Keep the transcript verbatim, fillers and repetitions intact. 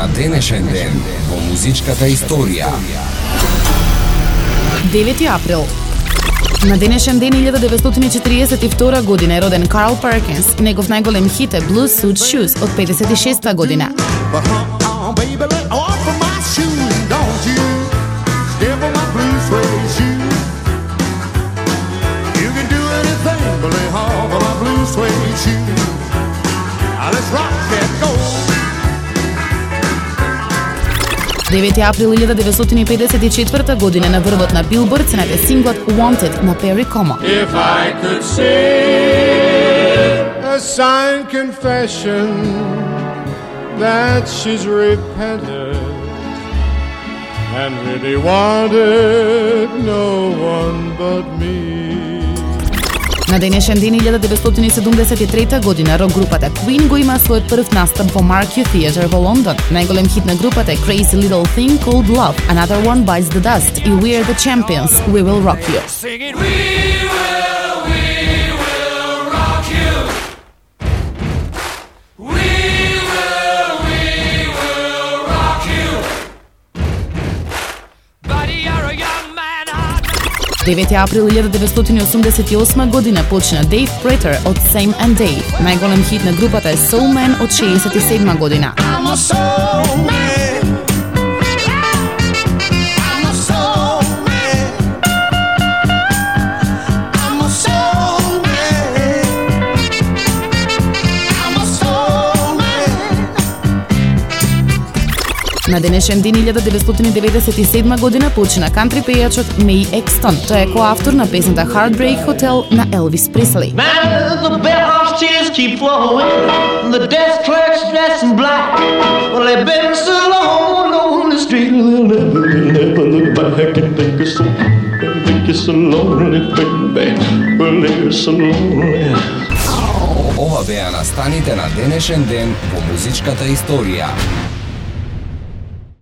на денешен ден во музичката историја. девети април. На денешен ден илјада деветстотини четиридесет и втора година е роден Карл Перкинс. Негов најголем хит е Blue Suede Shoes од педесет и шеста година. девети април илјада деветстотини и педесет и четврта година на врвот на Билборд се најде синглот Wanted на Перри Como. If I could say a signed confession that she's repented and really wanted no one but me. На денешен ден илјада деветстотини и седумдесет и трета година рок групата Queen го има својот прв настап во Marquee Theatre во Лондон. Најголем хит на групата е Crazy Little Thing Called Love, Another One Bites the Dust и We're the Champions, We Will Rock You. Singing, we will, we will rock you. We will, we will rock you. Buddy, you're a young man. девети април илјада деветстотини и осумдесет и осма година почна Дейв Претер од Same and Dave. Најголем хит на групата е Soul Man од шеесет и седма година. I'm a soul man. I'm a soul man. I'm a soul man. I'm a soul man. На денешен ден илјада деветстотини и деветдесет и седма година почина кантри пејачот Меј Екстон. Тој е коавтор на песната Heartbreak Hotel на Елвис Пресли. Man, the bellhop's tears keep flowing. The desk clerk's dressed in black. Well, they've been so long on the street, they'll never, they'll never look back and think you're so, think you're so lonely, baby. Well, they're so lonely. Ова беа настаните на денешен ден во музичката историја.